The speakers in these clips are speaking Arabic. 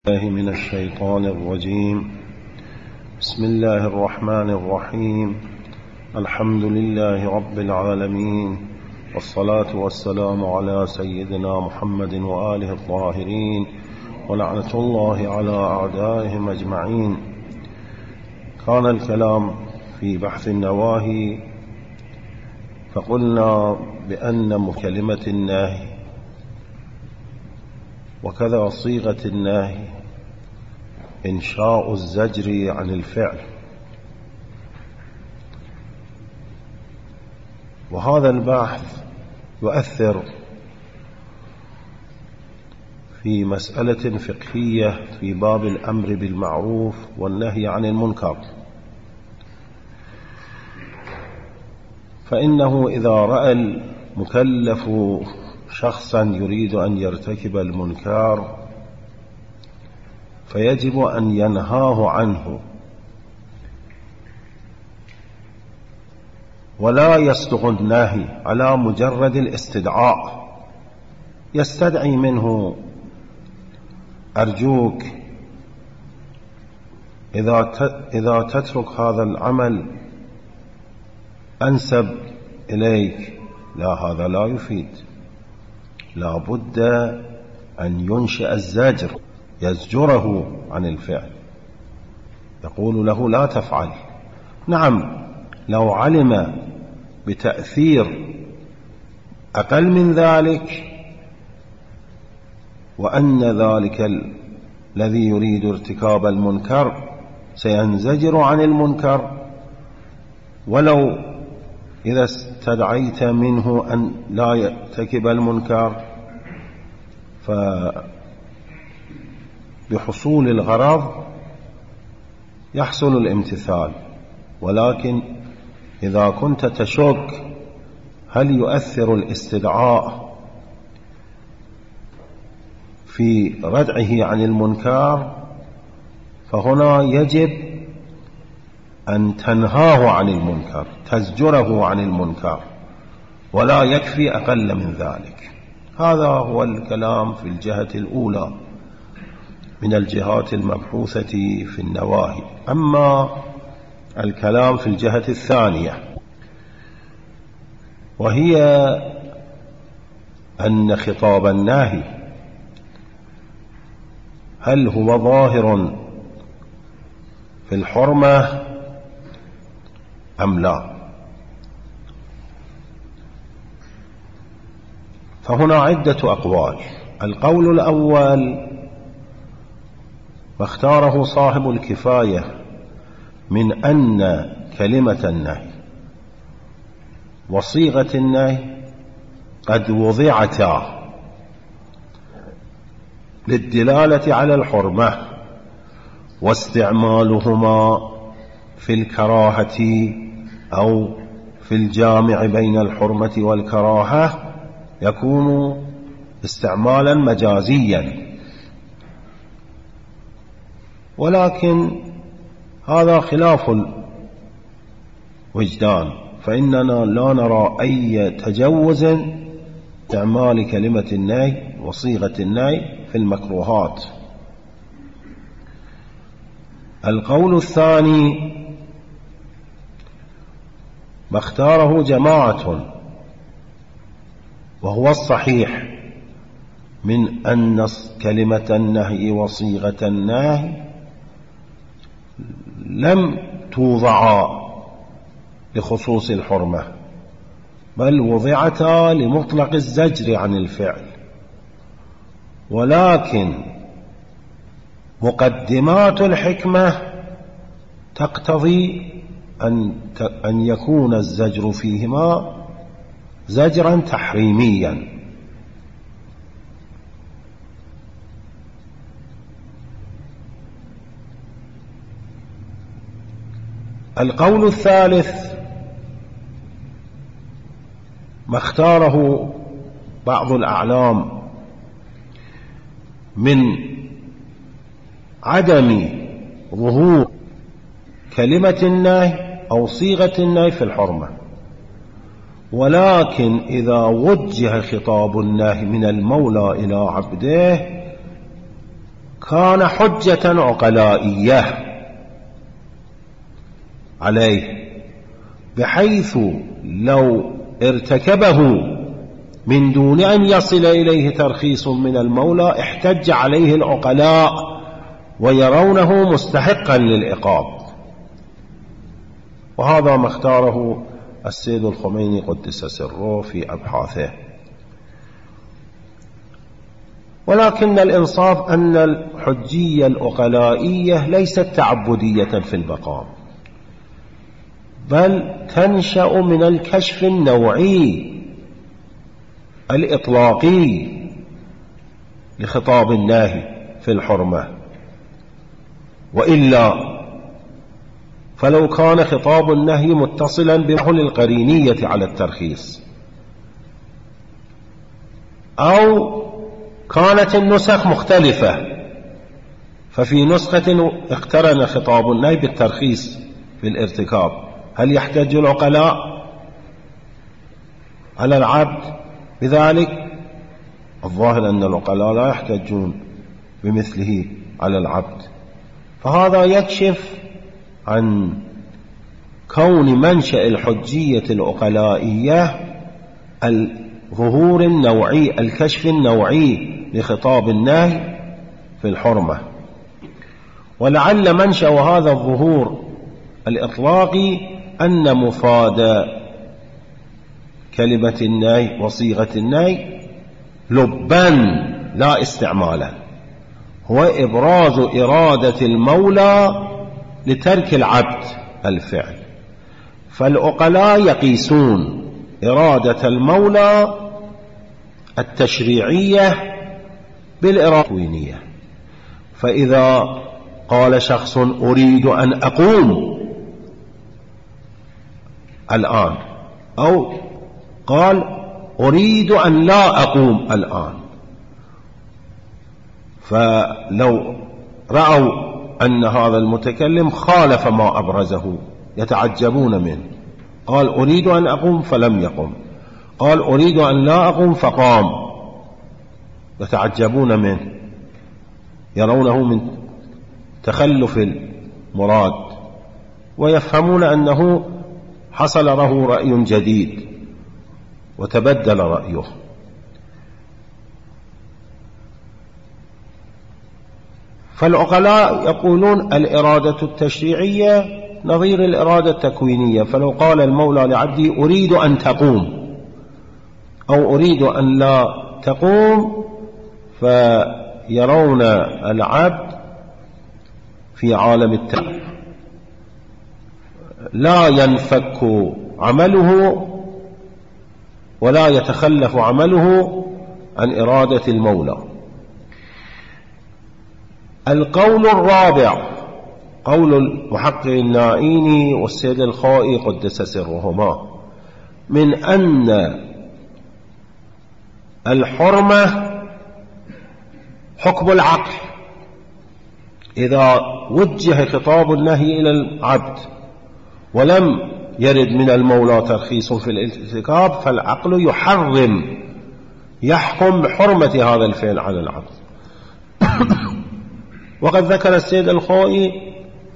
الله من الشيطان الرجيم. بسم الله الرحمن الرحيم. الحمد لله رب العالمين، والصلاة والسلام على سيدنا محمد وآله الطاهرين، ولعنة الله على أعدائهم أجمعين. كان الكلام في بحث النواهي، فقلنا بأن كلمة النهي وكذا صيغة النهي إنشاء الزجر عن الفعل، وهذا البحث يؤثر في مسألة فقهية في باب الأمر بالمعروف والنهي عن المنكر. فإنه إذا رأى المكلف شخصا يريد أن يرتكب المنكر فيجب أن ينهاه عنه، ولا يصدق النهي على مجرد الاستدعاء، يستدعي منه: أرجوك إذا تترك هذا العمل أنسب إليك. لا، هذا لا يفيد. لا بد أن ينشئ الزجر، يزجره عن الفعل، يقول له: لا تفعل. نعم، لو علم بتأثير أقل من ذلك، وأن ذلك الذي يريد ارتكاب المنكر سينزجر عن المنكر، ولو إذا استدعيت منه أن لا يرتكب المنكر فبحصول الغرض يحصل الامتثال. ولكن إذا كنت تشك هل يؤثر الاستدعاء في ردعه عن المنكر، فهنا يجب أن تنهاه عن المنكر، تزجره عن المنكر، ولا يكفي أقل من ذلك. هذا هو الكلام في الجهة الأولى من الجهات المبحوثة في النواهي. أما الكلام في الجهة الثانية، وهي أن خطاب النهي هل هو ظاهر في الحرمة أم لا؟ فهنا عدة أقوال. القول الأول واختاره صاحب الكفاية من أن كلمة النهي وصيغة النهي قد وضعتا للدلالة على الحرمة، واستعمالهما في الكراهة أو في الجامع بين الحرمة والكراهة يكون استعمالا مجازيا. ولكن هذا خلاف الوجدان، فإننا لا نرى أي تجوز استعمال كلمة النهي وصيغة النهي في المكروهات. القول الثاني ما اختاره جماعة، وهو الصحيح، من أن كلمة النهي وصيغة النهي لم توضعا لخصوص الحرمة، بل وضعتا لمطلق الزجر عن الفعل. ولكن مقدمات الحكمة تقتضي أن يكون الزجر فيهما زجرا تحريميا. القول الثالث ما اختاره بعض الأعلام من عدم ظهور كلمة النهي أو صيغة النهي في الحرمة، ولكن إذا وجه خطاب النهي من المولى إلى عبده كان حجة عقلائية عليه، بحيث لو ارتكبه من دون أن يصل إليه ترخيص من المولى احتج عليه العقلاء ويرونه مستحقا للعقاب. وهذا ما اختاره السيد الخميني قدس سره في أبحاثه. ولكن الإنصاف أن الحجية العقلائية ليست تعبدية في المقام، بل تنشأ من الكشف النوعي الإطلاقي لخطاب الناهي في الحرمة. وإلا فلو كان خطاب النهي متصلا بمحل القرينية على الترخيص، أو كانت النسخ مختلفة، ففي نسخة اقترن خطاب النهي بالترخيص في الارتكاب، هل يحتج العقلاء على العبد بذلك؟ الظاهر أن العقلاء لا يحتجون بمثله على العبد. فهذا يكشف عن كون منشأ الحجية العقلائية الظهور النوعي، الكشف النوعي لخطاب النهي في الحرمة. ولعل منشأ هذا الظهور الإطلاقي أن مفاد كلمة النهي وصيغة النهي لبا لا استعمالا، هو إبراز إرادة المولى لترك العبد الفعل. فالعقلاء يقيسون إرادة المولى التشريعية بالإرادة التكوينية. فإذا قال شخص أريد أن أقوم الآن، أو قال أريد أن لا أقوم الآن، فلو رأوا أن هذا المتكلم خالف ما أبرزه يتعجبون منه. قال أريد أن أقوم فلم يقم، قال أريد أن لا أقوم فقام، يتعجبون منه، يرونه من تخلف المراد، ويفهمون أنه حصل له رأي جديد وتبدل رأيه. فالعقلاء يقولون الإرادة التشريعية نظير الإرادة التكوينية. فلو قال المولى لعبدي أريد أن تقوم أو أريد أن لا تقوم، فيرون العبد في عالم التكوين لا ينفك عمله ولا يتخلف عمله عن إرادة المولى. القول الرابع قول المحقق النائيني والسيد الخائي قدس سرهما، من أن الحرمة حكم العقل. إذا وجه خطاب النهي إلى العبد ولم يرد من المولى ترخيص في الارتكاب، فالعقل يحكم بحرمة هذا الفعل على العبد. وقد ذكر السيد الخوئي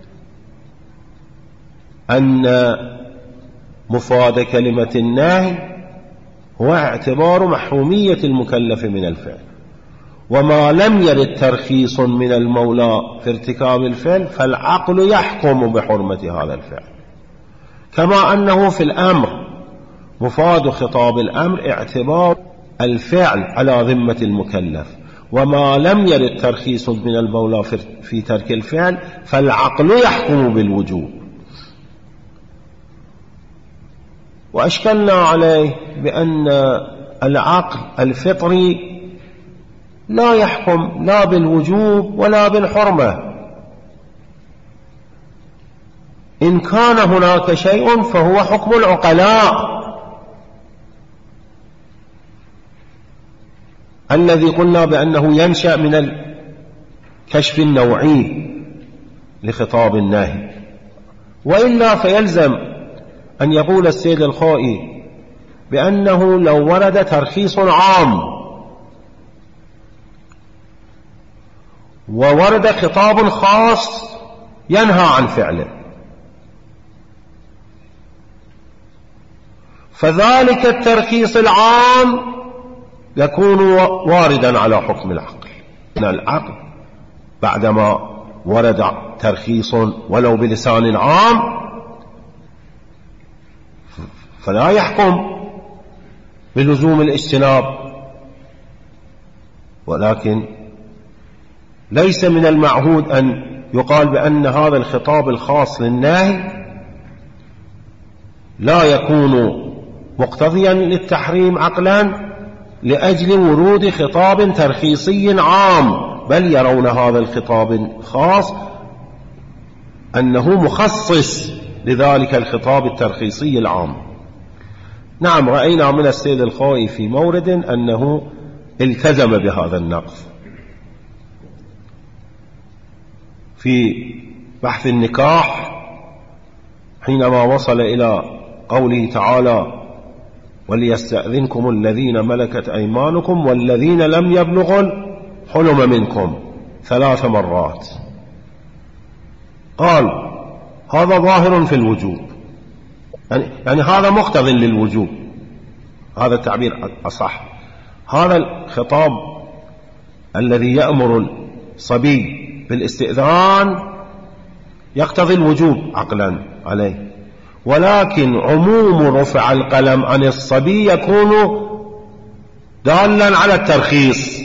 أن مفاد كلمة النهي هو اعتبار محرومية المكلف من الفعل، وما لم يرد ترخيص من المولى في ارتكاب الفعل فالعقل يحكم بحرمة هذا الفعل. كما أنه في الأمر مفاد خطاب الأمر اعتبار الفعل على ذمة المكلف، وما لم يرد ترخيص من المولى في ترك الفعل فالعقل يحكم بالوجوب. وأشكلنا عليه بأن العقل الفطري لا يحكم لا بالوجوب ولا بالحرمة. إن كان هناك شيء فهو حكم العقلاء الذي قلنا بأنه ينشأ من الكشف النوعي لخطاب النهي. وإلا فيلزم أن يقول السيد الخائي بأنه لو ورد ترخيص عام وورد خطاب خاص ينهى عن فعله، فذلك الترخيص العام يكون واردا على حكم العقل. العقل بعدما ورد ترخيص ولو بلسان عام فلا يحكم بلزوم الاجتناب، ولكن ليس من المعهود أن يقال بأن هذا الخطاب الخاص للنهي لا يكون مقتضيا للتحريم عقلا لأجل ورود خطاب ترخيصي عام، بل يرون هذا الخطاب الخاص أنه مخصص لذلك الخطاب الترخيصي العام. نعم، رأينا من السيد الخوئي في مورد أنه التزم بهذا النقض في بحث النكاح حينما وصل إلى قوله تعالى وليستأذنكم الذين ملكت أيمانكم والذين لم يبلغوا الحلم منكم 3 مرات، قال هذا ظاهر في الوجوب، يعني هذا مقتض للوجوب، هذا التعبير أصح. هذا الخطاب الذي يأمر الصبي بالاستئذان يقتضي الوجوب عقلا عليه، ولكن عموم رفع القلم عن الصبي يكون دالا على الترخيص.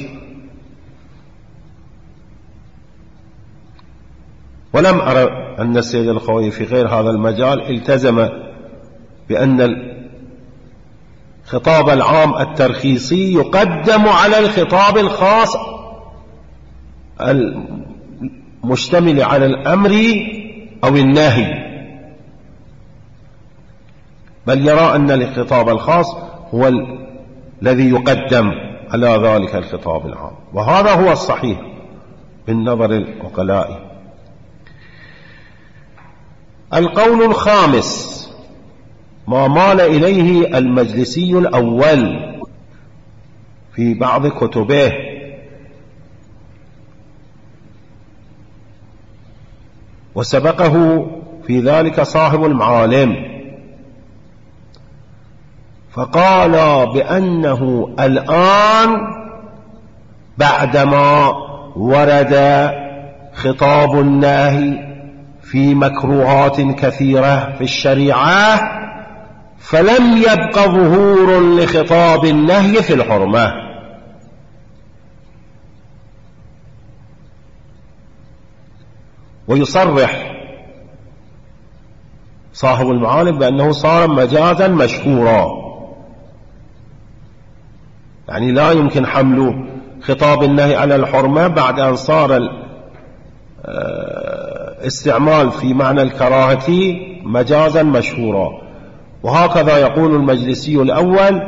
ولم أرى أن السيد الخوئي في غير هذا المجال التزم بأن الخطاب العام الترخيصي يقدم على الخطاب الخاص المشتمل على الأمر أو النهي، بل يرى أن الخطاب الخاص هو الذي يقدم على ذلك الخطاب العام، وهذا هو الصحيح بالنظر العقلائي. القول الخامس ما مال إليه المجلسي الأول في بعض كتبه، وسبقه في ذلك صاحب المعالم، فقال بأنه الآن بعدما ورد خطاب النهي في مكروهات كثيرة في الشريعة فلم يبق ظهور لخطاب النهي في الحرمة. ويصرح صاحب المعالم بأنه صار مجازا مشهورا، يعني لا يمكن حمل خطاب النهي على الحرمة بعد أن صار استعمال في معنى الكراهة مجازا مشهورا. وهكذا يقول المجلسي الأول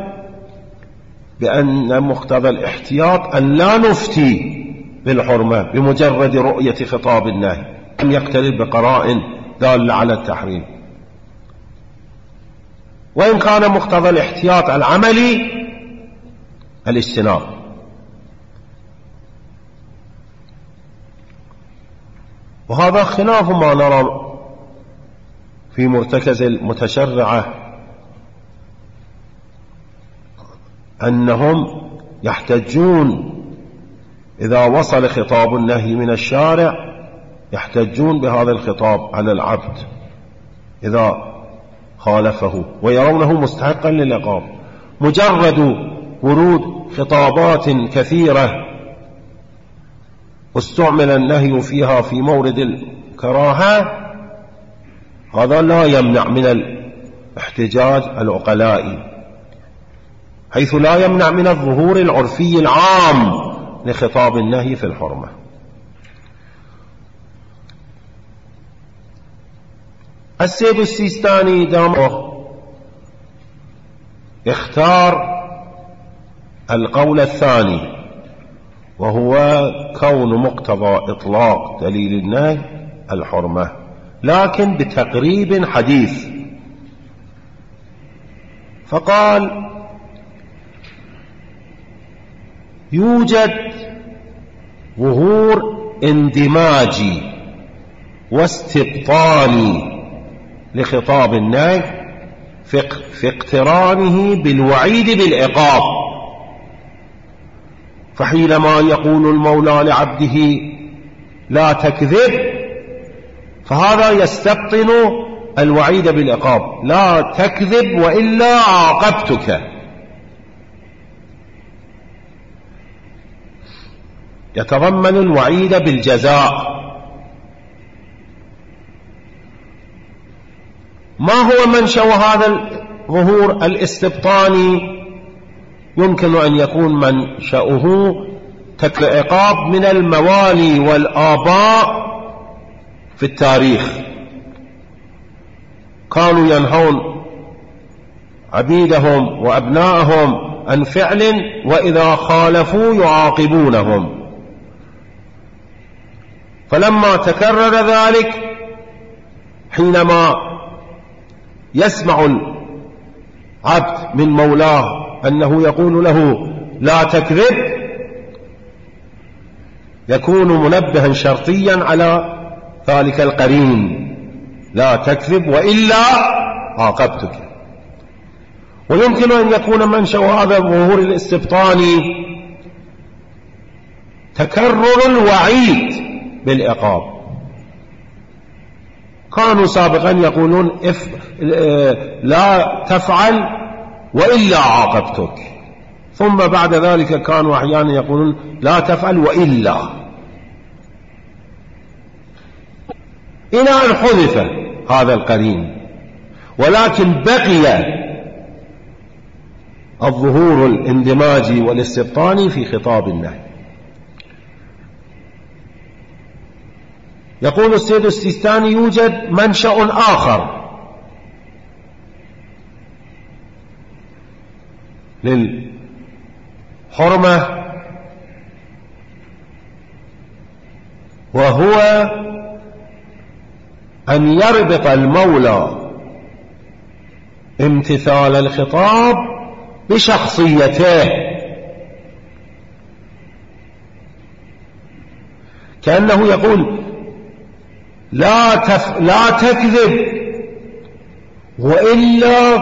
بأن مقتضى الاحتياط أن لا نفتي بالحرمة بمجرد رؤية خطاب النهي، أن يقترب بقرائن دالة على التحريم، وإن كان مقتضى الاحتياط العملي الاجتناب. وهذا خلاف ما نرى في مرتكز المتشرعة أنهم يحتجون إذا وصل خطاب النهي من الشارع، يحتجون بهذا الخطاب على العبد إذا خالفه ويرونه مستحقا للعقاب. مجرد ورود خطابات كثيرة واستعمل النهي فيها في مورد الكراهة هذا لا يمنع من الاحتجاج العقلائي، حيث لا يمنع من الظهور العرفي العام لخطاب النهي في الحرمة. السيد السيستاني دامه اختار القول الثاني، وهو كون مقتضى إطلاق دليل النهي الحرمة، لكن بتقريب حديث. فقال يوجد ظهور اندماجي واستبطاني لخطاب النهي في اقترانه بالوعيد بالعقاب. فحينما يقول المولى لعبده لا تكذب، فهذا يستبطن الوعيد بالعقاب، لا تكذب وإلا عاقبتك. يتضمن الوعيد بالجزاء. ما هو منشأ هذا الظهور الاستبطاني؟ يمكن أن يكون منشأه العقاب من الموالي والآباء في التاريخ، كانوا ينهون عبيدهم وأبنائهم عن فعل، وإذا خالفوا يعاقبونهم. فلما تكرر ذلك، حينما يسمع العبد من مولاه أنه يقول له لا تكذب، يكون منبها شرطيا على ذلك القرين، لا تكذب وإلا عاقبتك. ويمكن أن يكون منشأ هذا الظهور الاستبطاني تكرر الوعيد بالعقاب. كانوا سابقا يقولون لا تفعل وإلا عاقبتك، ثم بعد ذلك كانوا أحيانا يقولون لا تفعل وإلا، إلى أن حذف هذا القرين، ولكن بقي الظهور الاندماجي والاستبطاني في خطاب النهي. يقول السيد السيستاني يوجد منشأ آخر للحرمة، وهو أن يربط المولى امتثال الخطاب بشخصيته، كأنه يقول لا تكذب وإلا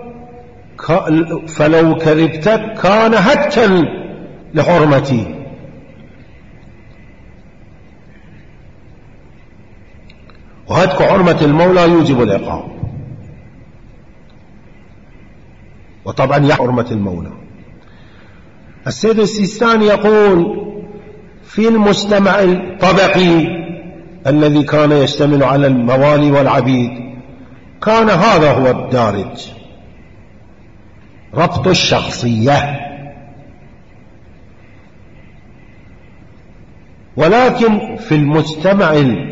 فلو كذبت كان هتكا لحرمتي. وهتك حرمة المولى يوجب العقاب، وطبعا حرمة المولى. السيد السيستاني يقول في المجتمع الطبقي الذي كان يشتمل على الموالي والعبيد، كان هذا هو الدارج، ربط الشخصية. ولكن في المجتمع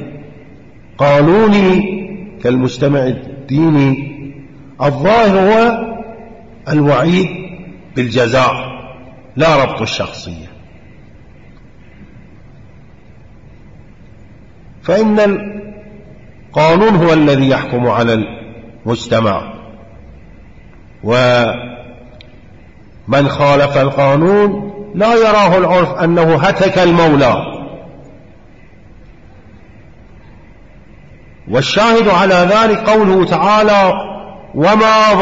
القانوني كالمجتمع الديني، الظاهر هو الوعيد بالجزاء لا ربط الشخصية. فإن القانون هو الذي يحكم على المجتمع، ومن خالف القانون لا يراه العرف أنه هتك المولى. والشاهد على ذلك قوله تعالى وما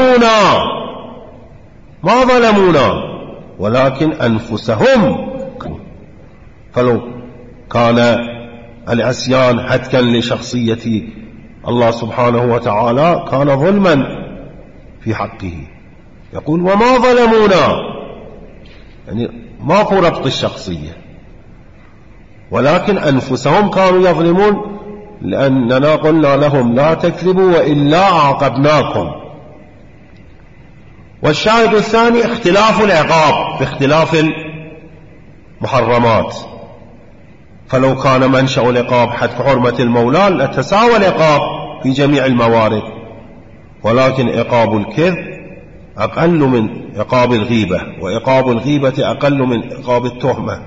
ظلمونا ولكن أنفسهم. فلو كان العصيان هتكا لشخصية الله سبحانه وتعالى كان ظلما في حقه. يقول وما ظلمونا، يعني ماكو ربط الشخصية، ولكن أنفسهم كانوا يظلمون، لأننا قلنا لهم لا تكذبوا وإلا عاقبناكم. والشاهد الثاني اختلاف العقاب باختلاف المحرمات. فلو كان منشأ العقاب حتى حرمة المولى لتساوى العقاب في جميع الموارد، ولكن عقاب الكذب أقل من عقاب الغيبة، وعقاب الغيبة أقل من عقاب التهمة.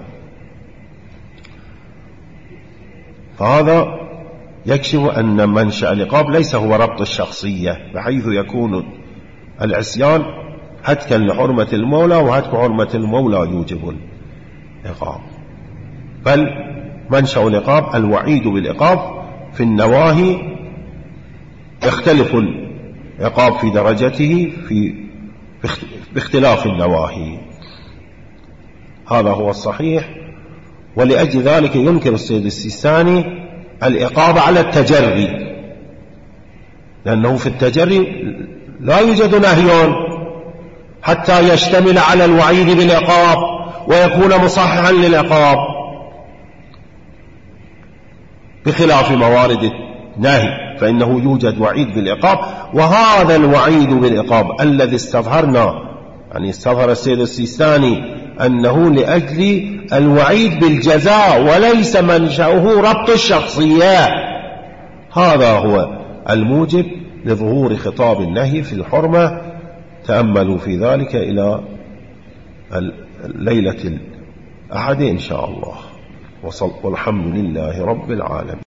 فهذا يكشف أن منشأ العقاب ليس هو ربط الشخصية، بحيث يكون العصيان هتكا لحرمة المولى، وهتك حرمة المولى يوجب العقاب، بل منشأ العقاب الوعيد بالعقاب. في النواهي يختلف العقاب في درجته باختلاف النواهي، هذا هو الصحيح. ولأجل ذلك ينكر السيد السيستاني العقاب على التجري، لأنه في التجري لا يوجد نهي حتى يشتمل على الوعيد بالعقاب ويكون مصححا للعقاب، بخلاف موارد النهي فإنه يوجد وعيد بالعقاب. وهذا الوعيد بالعقاب الذي استظهرنا، يعني استظهر السيد السيستاني أنه لأجل الوعيد بالجزاء وليس منشأه ربط الشخصيات، هذا هو الموجب لظهور خطاب النهي في الحرمة. تأملوا في ذلك إلى الليلة الأحد إن شاء الله، والحمد لله رب العالمين.